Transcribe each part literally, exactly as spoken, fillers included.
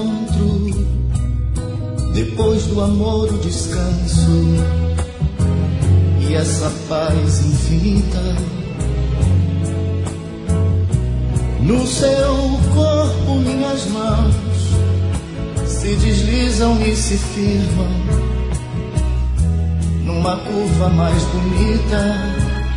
encontro, depois do amor o descanso e essa paz infinita. No seu corpo minhas mãos se deslizam e se firmam numa curva mais bonita.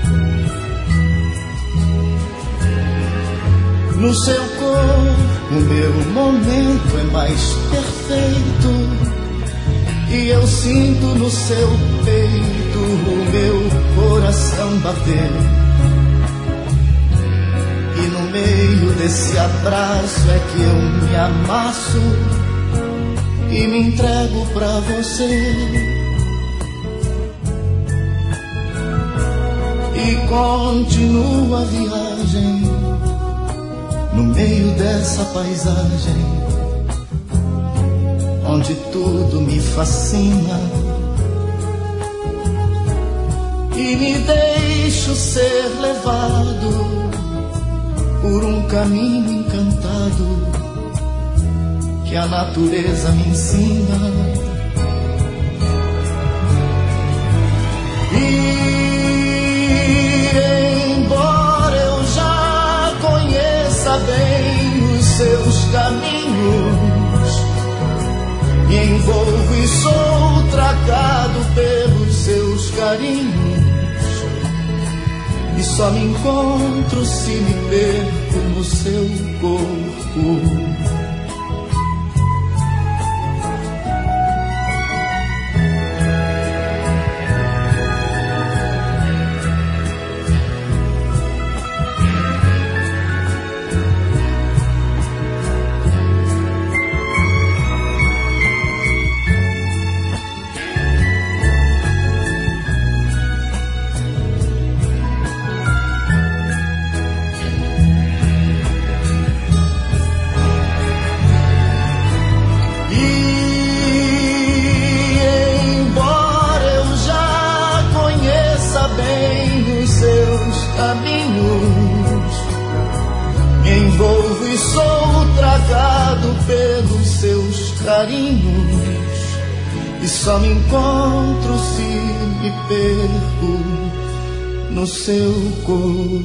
No seu corpo o meu momento é mais perfeito e eu sinto no seu peito o meu coração bater. E no meio desse abraço é que eu me amasso e me entrego pra você. E continua a viagem no meio dessa paisagem onde tudo me fascina. E me deixo ser levado por um caminho encantado que a natureza me ensina. E embora eu já conheça bem os seus caminhos, me envolvo e sou tragado pelos seus carinhos. E só me encontro se me perco no seu corpo. E só me encontro se me perco no seu corpo.